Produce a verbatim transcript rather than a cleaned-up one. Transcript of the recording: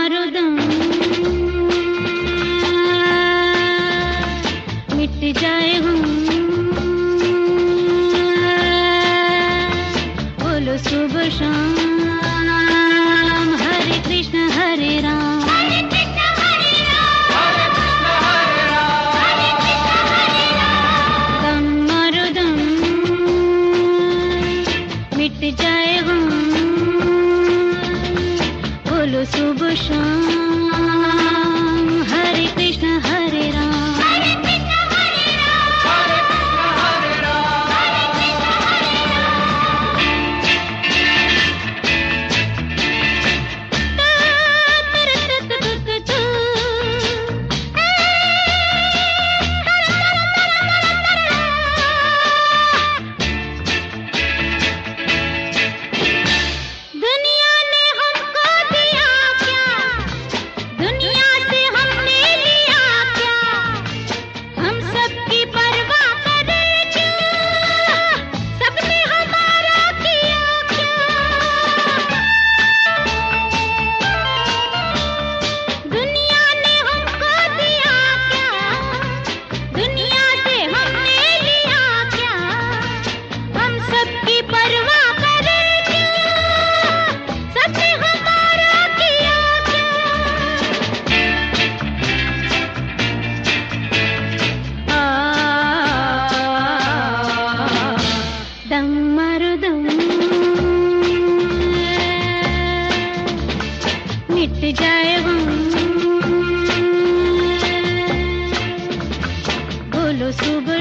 मारो दम, मिट जाए हम, बोलो सुबह शाम, हरे कृष्ण हरे राम, हरे कृष्ण हरे राम, हरे कृष्ण हरे राम, हरे कृष्ण हरे राम। दम मारो दम, मिट जाए हम, बोलो सुबह शाम, हरे कृष्ण हरे राम, हरे कृष्ण हरे राम, हरे कृष्ण हरे राम, हरे कृष्ण हरे दुनिया ने हमको दिया क्या, दुनिया से हमने लिया क्या, हम सबकी परवाह करे क्यों, सबने हमारा किया क्या। दुनिया ने हमको दिया क्या, दुनिया से हमने लिया क्या, हम सबकी परवाह करे क्यों, सबने हमारा किया क्या। आ, दम मारो दम, मिट जाए हम, बोलो सुबह